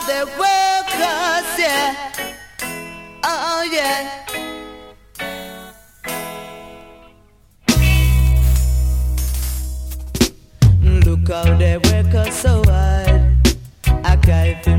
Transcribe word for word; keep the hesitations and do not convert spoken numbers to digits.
the workers, yeah. Oh, yeah. Look how they work us so hard. I can't